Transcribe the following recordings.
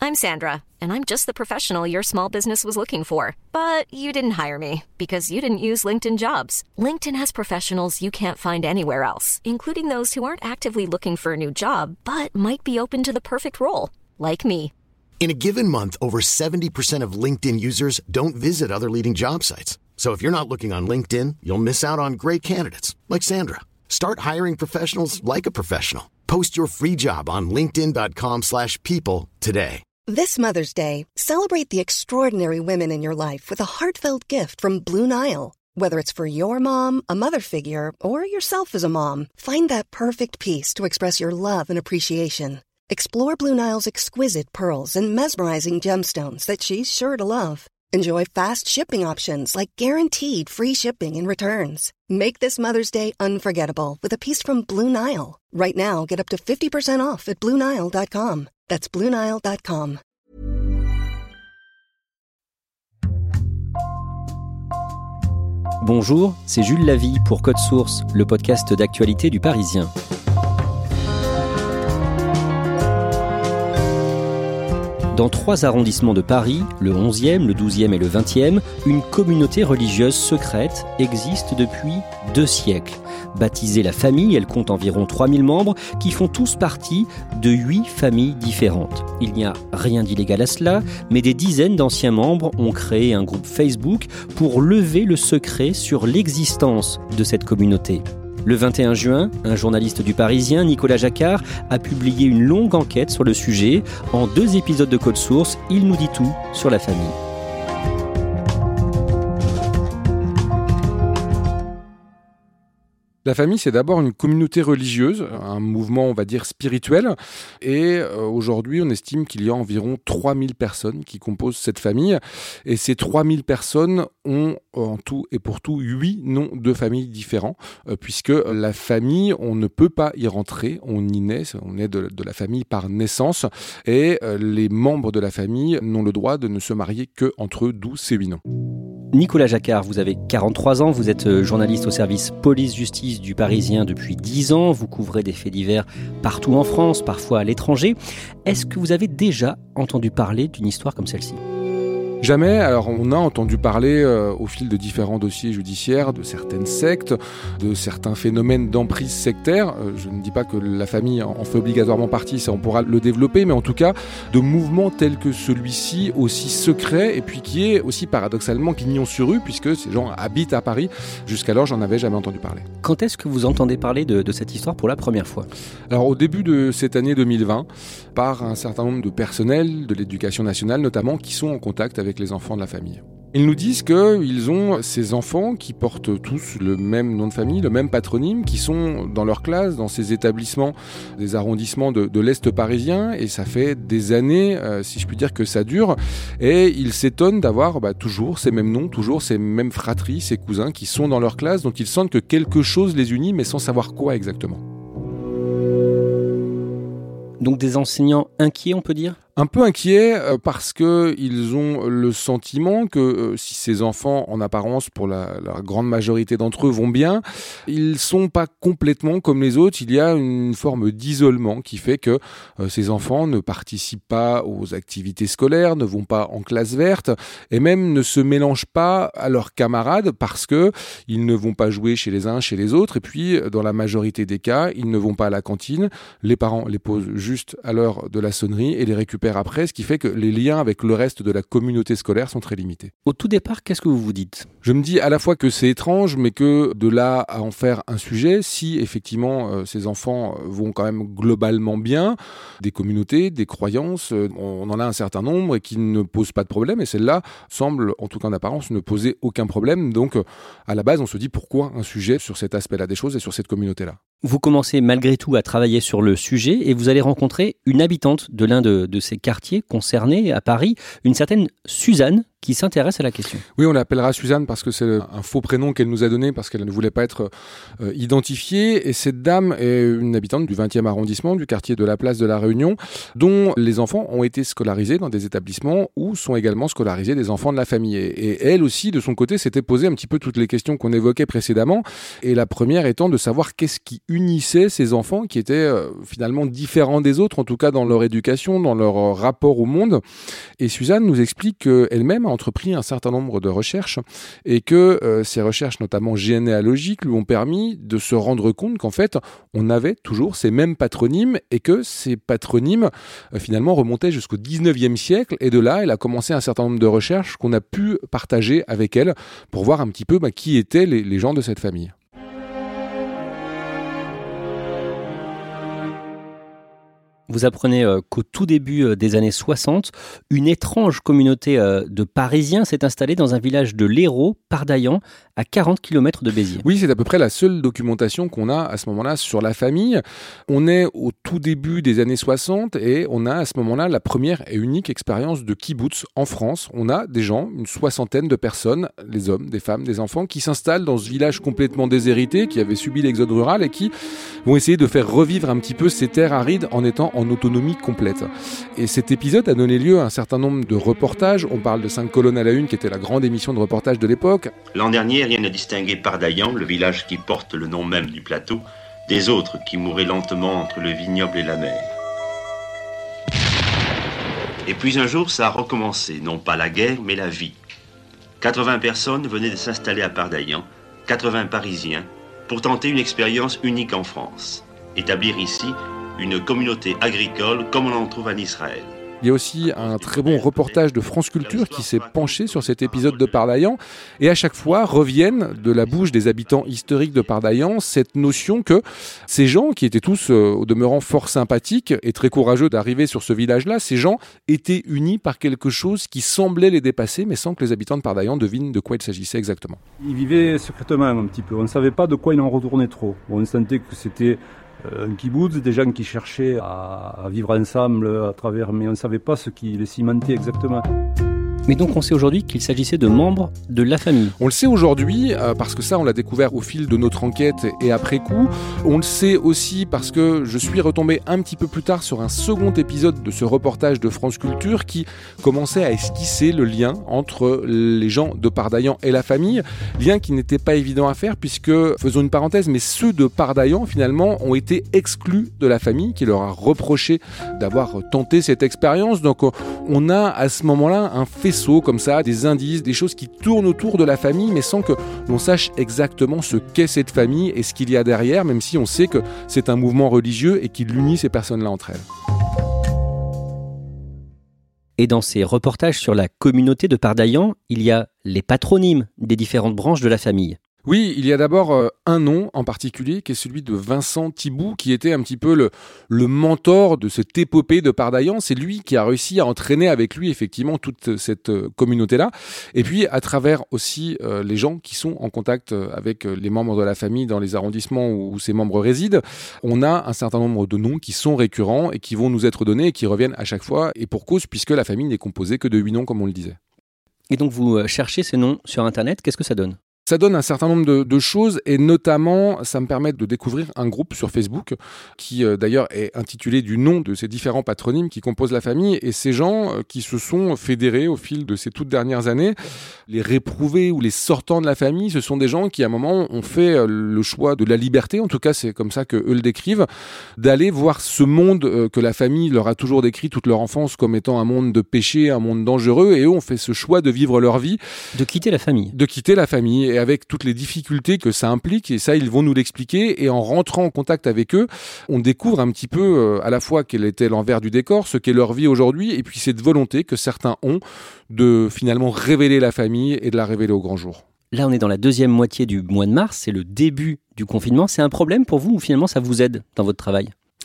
I'm Sandra, and I'm just the professional your small business was looking for. But you didn't hire me because you didn't use LinkedIn Jobs. LinkedIn has professionals you can't find anywhere else, including those who aren't actively looking for a new job, but might be open to the perfect role, like me. In a given month, over 70% of LinkedIn users don't visit other leading job sites. So if you're not looking on LinkedIn, you'll miss out on great candidates like Sandra. Start hiring professionals like a professional. Post your free job on linkedin.com/people today. This Mother's Day, celebrate the extraordinary women in your life with a heartfelt gift from Blue Nile. Whether it's for your mom, a mother figure, or yourself as a mom, find that perfect piece to express your love and appreciation. Explore Blue Nile's exquisite pearls and mesmerizing gemstones that she's sure to love. Enjoy fast shipping options like guaranteed free shipping and returns. Make this Mother's Day unforgettable with a piece from Blue Nile. Right now, get up to 50% off at BlueNile.com. That's BlueNile.com. Bonjour, c'est Jules Lavie pour Code Source, le podcast d'actualité du Parisien. Dans 3 arrondissements de Paris, le 11e, le 12e et le 20e, une communauté religieuse secrète existe depuis 2 siècles. Baptisée La Famille, elle compte environ 3000 membres qui font tous partie de 8 familles différentes. Il n'y a rien d'illégal à cela, mais des dizaines d'anciens membres ont créé un groupe Facebook pour lever le secret sur l'existence de cette communauté. Le 21 juin, un journaliste du Parisien, Nicolas Jacquard, a publié une longue enquête sur le sujet. En 2 épisodes de Code Source, il nous dit tout sur la famille. La famille, c'est d'abord une communauté religieuse, un mouvement, on va dire, spirituel. Et aujourd'hui, on estime qu'il y a environ 3000 personnes qui composent cette famille. Et ces 3000 personnes ont en tout et pour tout 8 noms de familles différents. Puisque la famille, on ne peut pas y rentrer, on y naît, on est de la famille par naissance. Et les membres de la famille n'ont le droit de ne se marier qu'entre 12 et 8 noms. Nicolas Jacquard, vous avez 43 ans, vous êtes journaliste au service police-justice du Parisien depuis 10 ans, vous couvrez des faits divers partout en France, parfois à l'étranger. Est-ce que vous avez déjà entendu parler d'une histoire comme celle-ci ? Jamais. Alors on a entendu parler au fil de différents dossiers judiciaires de certaines sectes, de certains phénomènes d'emprise sectaire. Je ne dis pas que la famille en fait obligatoirement partie, ça on pourra le développer, mais en tout cas de mouvements tels que celui-ci, aussi secret et puis qui est aussi paradoxalement pignon sur rue puisque ces gens habitent à Paris. Jusqu'alors j'en avais jamais entendu parler. Quand est-ce que vous entendez parler de cette histoire pour la première fois ? Alors au début de cette année 2020, par un certain nombre de personnels de l'éducation nationale notamment qui sont en contact avec les enfants de la famille. Ils nous disent qu'ils ont ces enfants qui portent tous le même nom de famille, le même patronyme, qui sont dans leur classe, dans ces établissements des arrondissements de l'Est parisien, et ça fait des années, si je puis dire, que ça dure, et ils s'étonnent d'avoir toujours ces mêmes noms, toujours ces mêmes fratries, ces cousins qui sont dans leur classe, dont ils sentent que quelque chose les unit, mais sans savoir quoi exactement. Donc des enseignants inquiets, on peut dire ? Un peu inquiets parce qu'ils ont le sentiment que si ces enfants, en apparence, pour la grande majorité d'entre eux, vont bien, ils sont pas complètement comme les autres. Il y a une forme d'isolement qui fait que ces enfants ne participent pas aux activités scolaires, ne vont pas en classe verte et même ne se mélangent pas à leurs camarades parce que ils ne vont pas jouer chez les uns, chez les autres. Et puis, dans la majorité des cas, ils ne vont pas à la cantine. Les parents les posent juste à l'heure de la sonnerie et les récupèrent après, ce qui fait que les liens avec le reste de la communauté scolaire sont très limités. Au tout départ, qu'est-ce que vous vous dites ? Je me dis à la fois que c'est étrange, mais que de là à en faire un sujet, si effectivement ces enfants vont quand même globalement bien, des communautés, des croyances, on en a un certain nombre et qui ne posent pas de problème, et celle-là semble, en tout cas en apparence, ne poser aucun problème. Donc à la base, on se dit pourquoi un sujet sur cet aspect-là des choses et sur cette communauté-là. Vous commencez malgré tout à travailler sur le sujet et vous allez rencontrer une habitante de l'un de ces quartiers concernés à Paris, une certaine Suzanne qui s'intéresse à la question. Oui, on l'appellera Suzanne parce que c'est un faux prénom qu'elle nous a donné parce qu'elle ne voulait pas être identifiée. Et cette dame est une habitante du 20e arrondissement, du quartier de la Place de la Réunion, dont les enfants ont été scolarisés dans des établissements où sont également scolarisés des enfants de la famille. Et elle aussi, de son côté, s'était posé un petit peu toutes les questions qu'on évoquait précédemment. Et la première étant de savoir qu'est-ce qui unissait ces enfants qui étaient finalement différents des autres, en tout cas dans leur éducation, dans leur rapport au monde. Et Suzanne nous explique qu'elle-même a entrepris un certain nombre de recherches et que ces recherches, notamment généalogiques, lui ont permis de se rendre compte qu'en fait, on avait toujours ces mêmes patronymes et que ces patronymes, finalement, remontaient jusqu'au 19e siècle. Et de là, elle a commencé un certain nombre de recherches qu'on a pu partager avec elle pour voir un petit peu qui étaient les gens de cette famille. Vous apprenez qu'au tout début des années 60, une étrange communauté de Parisiens s'est installée dans un village de l'Hérault, Pardaillan, à 40 km de Béziers. Oui, c'est à peu près la seule documentation qu'on a à ce moment-là sur la famille. On est au tout début des années 60 et on a à ce moment-là la première et unique expérience de kibbutz en France. On a des gens, une soixantaine de personnes, des hommes, des femmes, des enfants, qui s'installent dans ce village complètement déshérité, qui avait subi l'exode rural et qui vont essayer de faire revivre un petit peu ces terres arides en étant en autonomie complète. Et cet épisode a donné lieu à un certain nombre de reportages. On parle de 5 colonnes à la une, qui était la grande émission de reportage de l'époque. L'an dernier, rien ne distinguait Pardaillan, le village qui porte le nom même du plateau, des autres qui mouraient lentement entre le vignoble et la mer. Et puis un jour, ça a recommencé, non pas la guerre, mais la vie. 80 personnes venaient de s'installer à Pardaillan, 80 Parisiens, pour tenter une expérience unique en France. Établir ici une communauté agricole comme on en trouve en Israël. Il y a aussi un très bon reportage de France Culture qui s'est penché sur cet épisode de Pardaillan et à chaque fois reviennent de la bouche des habitants historiques de Pardaillan cette notion que ces gens qui étaient tous au demeurant fort sympathiques et très courageux d'arriver sur ce village-là, ces gens étaient unis par quelque chose qui semblait les dépasser mais sans que les habitants de Pardaillan devinent de quoi il s'agissait exactement. Ils vivaient secrètement un petit peu, on ne savait pas de quoi il en retournait trop. On sentait que c'était un kibbutz, des gens qui cherchaient à vivre ensemble à travers, mais on ne savait pas ce qui les cimentait exactement. Mais donc on sait aujourd'hui qu'il s'agissait de membres de la famille. On le sait aujourd'hui parce que ça on l'a découvert au fil de notre enquête et après coup. On le sait aussi parce que je suis retombé un petit peu plus tard sur un second épisode de ce reportage de France Culture qui commençait à esquisser le lien entre les gens de Pardaillan et la famille. Lien qui n'était pas évident à faire puisque, faisons une parenthèse, mais ceux de Pardaillan finalement ont été exclus de la famille qui leur a reproché d'avoir tenté cette expérience. Donc on a à ce moment-là un faisceau comme ça, des indices, des choses qui tournent autour de la famille mais sans que l'on sache exactement ce qu'est cette famille et ce qu'il y a derrière, même si on sait que c'est un mouvement religieux et qu'il unit ces personnes-là entre elles. Et dans ces reportages sur la communauté de Pardaillan, il y a les patronymes des différentes branches de la famille. Oui, il y a d'abord un nom en particulier qui est celui de Vincent Thibout qui était un petit peu le mentor de cette épopée de Pardaillan. C'est lui qui a réussi à entraîner avec lui effectivement toute cette communauté-là. Et puis à travers aussi les gens qui sont en contact avec les membres de la famille dans les arrondissements où ces membres résident, on a un certain nombre de noms qui sont récurrents et qui vont nous être donnés et qui reviennent à chaque fois et pour cause puisque la famille n'est composée que de 8 noms comme on le disait. Et donc vous cherchez ces noms sur Internet, qu'est-ce que ça donne ? Ça donne un certain nombre de choses et notamment ça me permet de découvrir un groupe sur Facebook qui d'ailleurs est intitulé du nom de ces différents patronymes qui composent la famille et ces gens qui se sont fédérés au fil de ces toutes dernières années, les réprouvés ou les sortants de la famille, ce sont des gens qui à un moment ont fait le choix de la liberté, en tout cas c'est comme ça qu'eux le décrivent, d'aller voir ce monde que la famille leur a toujours décrit toute leur enfance comme étant un monde de péché, un monde dangereux et eux ont fait ce choix de vivre leur vie. De quitter la famille. De quitter la famille. Et avec toutes les difficultés que ça implique, et ça ils vont nous l'expliquer, et en rentrant en contact avec eux, on découvre un petit peu à la fois quel était l'envers du décor, ce qu'est leur vie aujourd'hui, et puis cette volonté que certains ont de finalement révéler la famille et de la révéler au grand jour. Là on est dans la deuxième moitié du mois de mars, c'est le début du confinement, c'est un problème pour vous ou finalement ça vous aide dans votre travail ?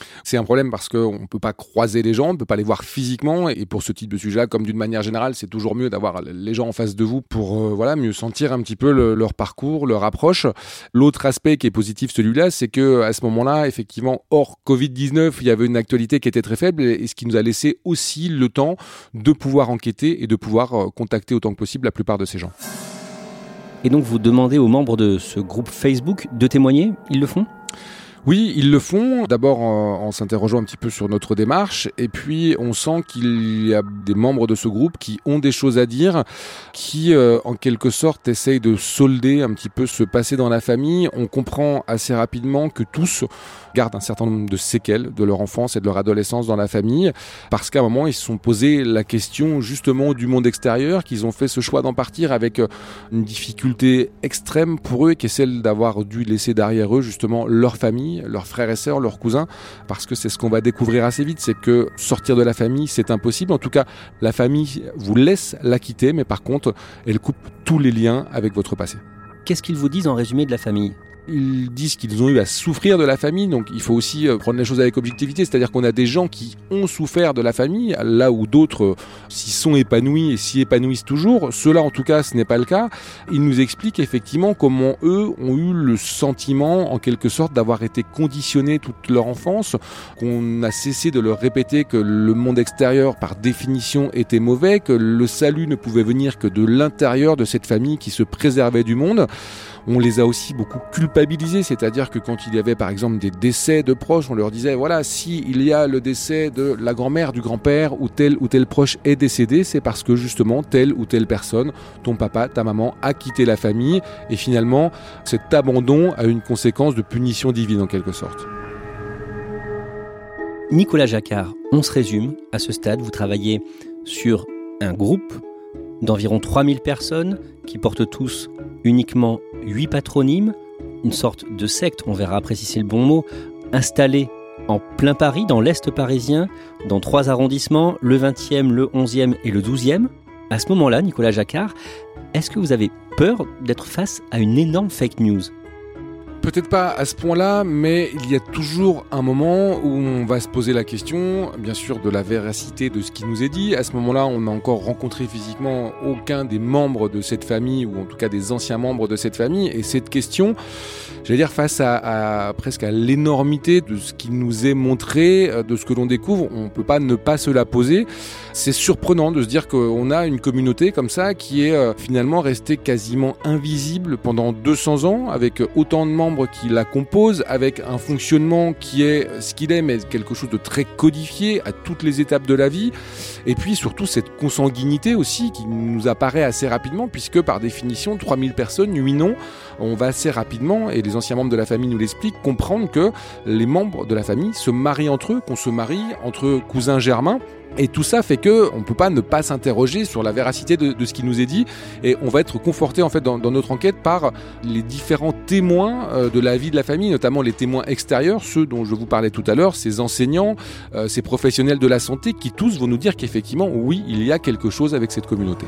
C'est un problème parce qu'on ne peut pas croiser les gens, on ne peut pas les voir physiquement, et pour ce type de sujet-là, comme d'une manière générale, c'est toujours mieux d'avoir les gens en face de vous pour mieux sentir un petit peu leur parcours, leur approche. L'autre aspect qui est positif, celui-là, c'est que à ce moment-là, effectivement, hors Covid-19, il y avait une actualité qui était très faible, et ce qui nous a laissé aussi le temps de pouvoir enquêter et de pouvoir contacter autant que possible la plupart de ces gens. Et donc vous demandez aux membres de ce groupe Facebook de témoigner, ils le font ? Oui, ils le font, d'abord en s'interrogeant un petit peu sur notre démarche, et puis on sent qu'il y a des membres de ce groupe qui ont des choses à dire, qui en quelque sorte essayent de solder un petit peu ce passé dans la famille. On comprend assez rapidement que tous gardent un certain nombre de séquelles de leur enfance et de leur adolescence dans la famille, parce qu'à un moment ils se sont posé la question justement du monde extérieur, qu'ils ont fait ce choix d'en partir avec une difficulté extrême pour eux, qui est celle d'avoir dû laisser derrière eux justement leur famille, leurs frères et sœurs, leurs cousins, parce que c'est ce qu'on va découvrir assez vite, c'est que sortir de la famille, c'est impossible. En tout cas, la famille vous laisse la quitter, mais par contre, elle coupe tous les liens avec votre passé. Qu'est-ce qu'ils vous disent en résumé de la famille ? Ils disent qu'ils ont eu à souffrir de la famille, donc il faut aussi prendre les choses avec objectivité, c'est-à-dire qu'on a des gens qui ont souffert de la famille, là où d'autres s'y sont épanouis et s'y épanouissent toujours. Ceux-là, en tout cas, ce n'est pas le cas. Ils nous expliquent effectivement comment eux ont eu le sentiment, en quelque sorte, d'avoir été conditionnés toute leur enfance, qu'on a cessé de leur répéter que le monde extérieur, par définition, était mauvais, que le salut ne pouvait venir que de l'intérieur de cette famille qui se préservait du monde. On les a aussi beaucoup culpabilisés, c'est-à-dire que quand il y avait par exemple des décès de proches, on leur disait voilà, si il y a le décès de la grand-mère, du grand-père ou tel proche est décédé, c'est parce que justement telle ou telle personne, ton papa, ta maman, a quitté la famille, et finalement cet abandon a une conséquence de punition divine en quelque sorte. Nicolas Jacquard, on se résume, à ce stade, vous travaillez sur un groupe d'environ 3000 personnes qui portent tous uniquement 8 patronymes, une sorte de secte, on verra après si c'est le bon mot, installée en plein Paris, dans l'Est parisien, dans 3 arrondissements, le 20e, le 11e et le 12e. À ce moment-là, Nicolas Jacquard, est-ce que vous avez peur d'être face à une énorme fake news ? Peut-être pas à ce point-là, mais il y a toujours un moment où on va se poser la question, bien sûr, de la véracité de ce qui nous est dit. À ce moment-là, on n'a encore rencontré physiquement aucun des membres de cette famille, ou en tout cas des anciens membres de cette famille. Et cette question, j'allais dire, face à presque à l'énormité de ce qui nous est montré, de ce que l'on découvre, on ne peut pas ne pas se la poser. C'est surprenant de se dire qu'on a une communauté comme ça qui est finalement restée quasiment invisible pendant 200 ans, avec autant de membres qui la composent, avec un fonctionnement qui est ce qu'il est, mais quelque chose de très codifié à toutes les étapes de la vie, et puis surtout cette consanguinité aussi qui nous apparaît assez rapidement, puisque par définition 3000 personnes, 8 noms, on va assez rapidement, et les anciens membres de la famille nous l'expliquent, comprendre que les membres de la famille se marient entre eux, qu'on se marie entre cousins germains. Et tout ça fait que on peut pas ne pas s'interroger sur la véracité de ce qui nous est dit, et on va être conforté en fait dans notre enquête par les différents témoins de la vie de la famille, notamment les témoins extérieurs, ceux dont je vous parlais tout à l'heure, ces enseignants, ces professionnels de la santé, qui tous vont nous dire qu'effectivement oui, il y a quelque chose avec cette communauté.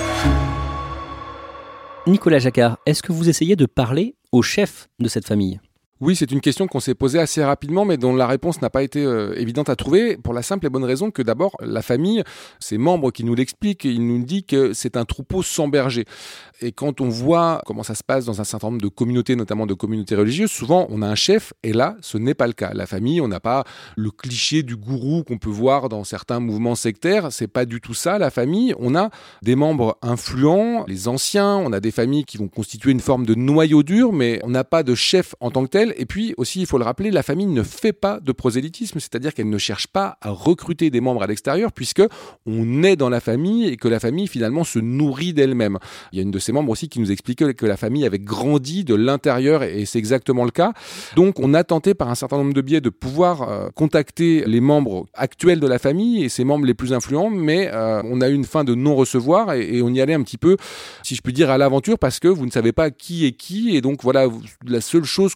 Nicolas Jacquard, est-ce que vous essayez de parler au chef de cette famille ? Oui, c'est une question qu'on s'est posée assez rapidement, mais dont la réponse n'a pas été évidente à trouver, pour la simple et bonne raison que d'abord, la famille, ses membres qui nous l'expliquent, il nous dit que c'est un troupeau sans berger. Et quand on voit comment ça se passe dans un certain nombre de communautés, notamment de communautés religieuses, souvent on a un chef, et là, ce n'est pas le cas. La famille, on n'a pas le cliché du gourou qu'on peut voir dans certains mouvements sectaires, c'est pas du tout ça, la famille. On a des membres influents, les anciens, on a des familles qui vont constituer une forme de noyau dur, mais on n'a pas de chef en tant que tel. Et puis aussi, il faut le rappeler, la famille ne fait pas de prosélytisme, c'est-à-dire qu'elle ne cherche pas à recruter des membres à l'extérieur, puisque on est dans la famille et que la famille finalement se nourrit d'elle-même. Il y a une de ces membres aussi qui nous expliquait que la famille avait grandi de l'intérieur, et c'est exactement le cas. Donc on a tenté par un certain nombre de biais de pouvoir contacter les membres actuels de la famille et ses membres les plus influents, mais on a eu une fin de non-recevoir, et on y allait un petit peu, si je puis dire, à l'aventure, parce que vous ne savez pas qui est qui, et donc voilà, la seule chose que l'on a pu faire,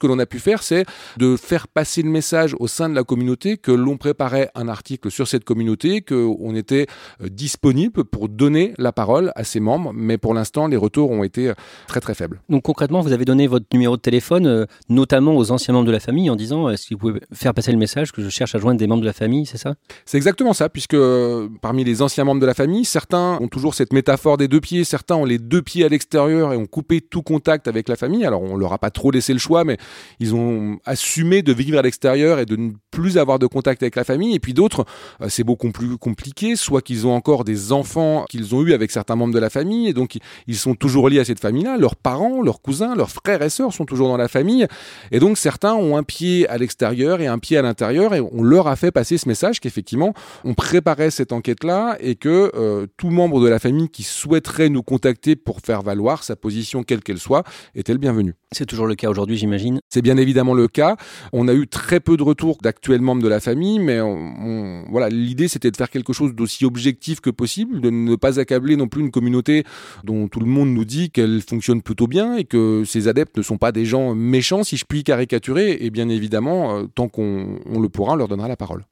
faire, c'est de faire passer le message au sein de la communauté que l'on préparait un article sur cette communauté, qu'on était disponible pour donner la parole à ses membres, mais pour l'instant, les retours ont été très très faibles. Donc concrètement, vous avez donné votre numéro de téléphone, notamment aux anciens membres de la famille, en disant est-ce que vous pouvez faire passer le message que je cherche à joindre des membres de la famille, c'est ça ? C'est exactement ça, puisque parmi les anciens membres de la famille, certains ont toujours cette métaphore des deux pieds, certains ont les deux pieds à l'extérieur et ont coupé tout contact avec la famille. Alors on leur a pas trop laissé le choix, mais ils ont assumé de vivre à l'extérieur et de ne plus avoir de contact avec la famille. Et puis d'autres, c'est beaucoup plus compliqué, soit qu'ils ont encore des enfants qu'ils ont eu avec certains membres de la famille, et donc ils sont toujours liés à cette famille-là. Leurs parents, leurs cousins, leurs frères et sœurs sont toujours dans la famille. Et donc certains ont un pied à l'extérieur et un pied à l'intérieur, et on leur a fait passer ce message qu'effectivement, on préparait cette enquête-là et que tout membre de la famille qui souhaiterait nous contacter pour faire valoir sa position, quelle qu'elle soit, était le bienvenu. C'est toujours le cas aujourd'hui, j'imagine. C'est bien évidemment le cas. On a eu très peu de retours d'actuels membres de la famille, mais voilà, l'idée c'était de faire quelque chose d'aussi objectif que possible, de ne pas accabler non plus une communauté dont tout le monde nous dit qu'elle fonctionne plutôt bien et que ses adeptes ne sont pas des gens méchants, si je puis caricaturer, et bien évidemment, tant qu'on le pourra, on leur donnera la parole.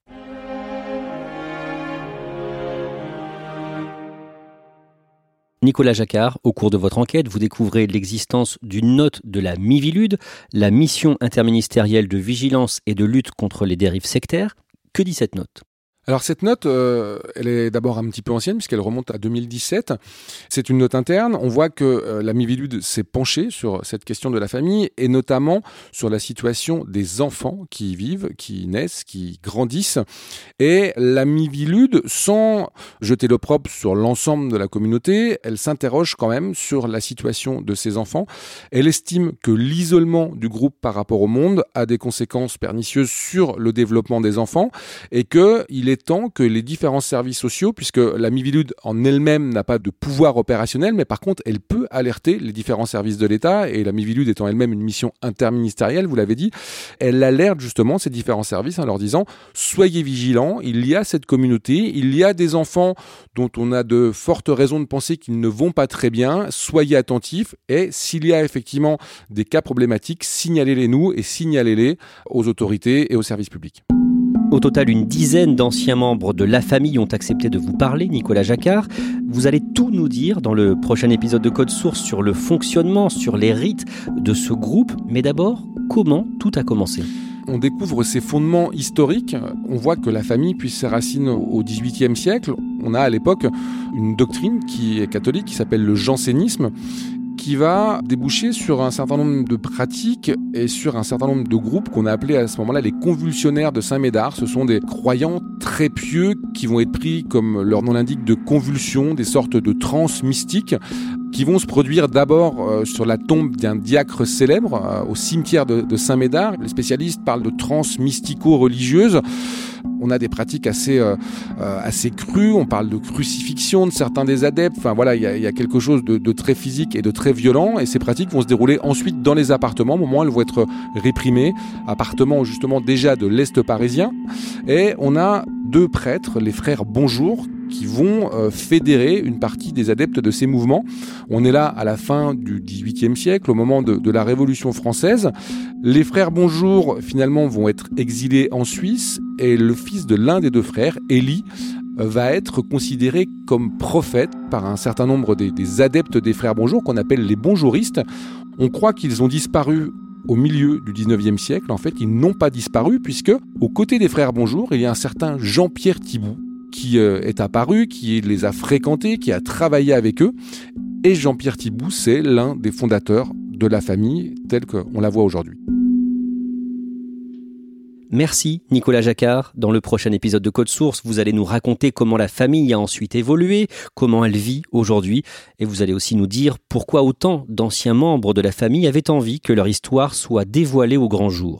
Nicolas Jacquard, au cours de votre enquête, vous découvrez l'existence d'une note de la Miviludes, la mission interministérielle de vigilance et de lutte contre les dérives sectaires. Que dit cette note ? Alors cette note, elle est d'abord un petit peu ancienne puisqu'elle remonte à 2017. C'est une note interne. On voit que la Miviludes s'est penchée sur cette question de la famille et notamment sur la situation des enfants qui y vivent, qui naissent, qui grandissent. Et la Miviludes, sans jeter l'opprobre sur l'ensemble de la communauté, elle s'interroge quand même sur la situation de ces enfants. Elle estime que l'isolement du groupe par rapport au monde a des conséquences pernicieuses sur le développement des enfants et qu'il est temps que les différents services sociaux, puisque la Miviludes en elle-même n'a pas de pouvoir opérationnel, mais par contre elle peut alerter les différents services de l'État, et la Miviludes étant elle-même une mission interministérielle, vous l'avez dit, elle alerte justement ces différents services en leur disant « Soyez vigilants, il y a cette communauté, il y a des enfants dont on a de fortes raisons de penser qu'ils ne vont pas très bien, soyez attentifs, et s'il y a effectivement des cas problématiques, signalez-les nous et signalez-les aux autorités et aux services publics. » Au total, une dizaine d'anciens membres de la famille ont accepté de vous parler, Nicolas Jacquard. Vous allez tout nous dire dans le prochain épisode de Code Source sur le fonctionnement, sur les rites de ce groupe. Mais d'abord, comment tout a commencé ? On découvre ses fondements historiques. On voit que la famille puise ses racines au XVIIIe siècle. On a à l'époque une doctrine qui est catholique, qui s'appelle le jansénisme, qui va déboucher sur un certain nombre de pratiques et sur un certain nombre de groupes qu'on a appelés à ce moment-là les convulsionnaires de Saint-Médard. Ce sont des croyants très pieux qui vont être pris, comme leur nom l'indique, de convulsions, des sortes de transes mystiques qui vont se produire d'abord sur la tombe d'un diacre célèbre au cimetière de Saint-Médard. Les spécialistes parlent de transes mystico-religieuses. On a des pratiques assez crues, on parle de crucifixion de certains des adeptes, enfin voilà, il y a quelque chose de très physique et de très violent, et ces pratiques vont se dérouler ensuite dans les appartements, au moment où elles vont être réprimées, appartements justement déjà de l'Est parisien, et on a deux prêtres, les frères Bonjour, qui vont fédérer une partie des adeptes de ces mouvements. On est là à la fin du XVIIIe siècle, au moment de la Révolution française. Les frères Bonjour, finalement, vont être exilés en Suisse, et le fils de l'un des deux frères, Élie, va être considéré comme prophète par un certain nombre des adeptes des frères Bonjour, qu'on appelle les bonjouristes. On croit qu'ils ont disparu au milieu du 19e siècle. En fait, ils n'ont pas disparu, puisque, aux côtés des frères Bonjour, il y a un certain Jean-Pierre Thibout, qui est apparu, qui les a fréquentés, qui a travaillé avec eux. Et Jean-Pierre Thibout, c'est l'un des fondateurs de la famille telle qu'on la voit aujourd'hui. Merci Nicolas Jacquard. Dans le prochain épisode de Code Source, vous allez nous raconter comment la famille a ensuite évolué, comment elle vit aujourd'hui, et vous allez aussi nous dire pourquoi autant d'anciens membres de la famille avaient envie que leur histoire soit dévoilée au grand jour.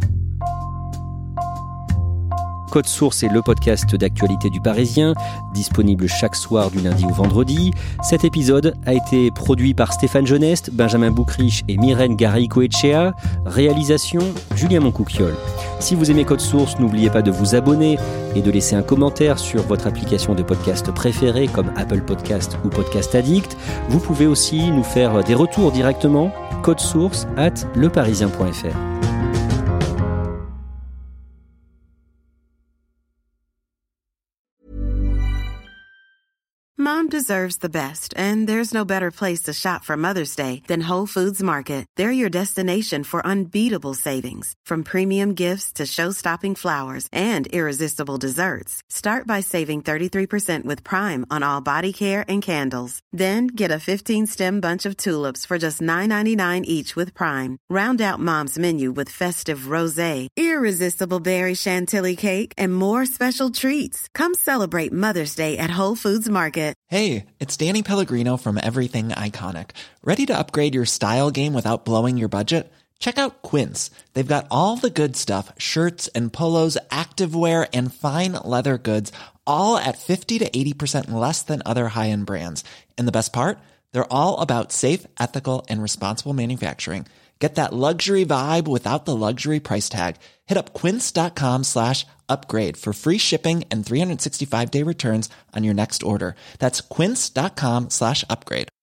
Code Source est le podcast d'actualité du Parisien, disponible chaque soir du lundi au vendredi. Cet épisode a été produit par Stéphane Genest, Benjamin Boucriche et Myrène Garay-Coetchea. Réalisation, Julien Moncouquiol. Si vous aimez Code Source, n'oubliez pas de vous abonner et de laisser un commentaire sur votre application de podcast préférée comme Apple Podcast ou Podcast Addict. Vous pouvez aussi nous faire des retours directement, codesource@leparisien.fr. Mom deserves the best, and there's no better place to shop for Mother's Day than Whole Foods Market. They're your destination for unbeatable savings, from premium gifts to show-stopping flowers and irresistible desserts. Start by saving 33% with Prime on all body care and candles. Then get a 15-stem bunch of tulips for just $9.99 each with Prime. Round out Mom's menu with festive rosé, irresistible berry chantilly cake, and more special treats. Come celebrate Mother's Day at Whole Foods Market. Hey, it's Danny Pellegrino from Everything Iconic. Ready to upgrade your style game without blowing your budget? Check out Quince. They've got all the good stuff, shirts and polos, activewear, and fine leather goods, all at 50 to 80% less than other high-end brands. And the best part? They're all about safe, ethical, and responsible manufacturing. Get that luxury vibe without the luxury price tag. Hit up quince.com/upgrade for free shipping and 365-day returns on your next order. That's quince.com/upgrade.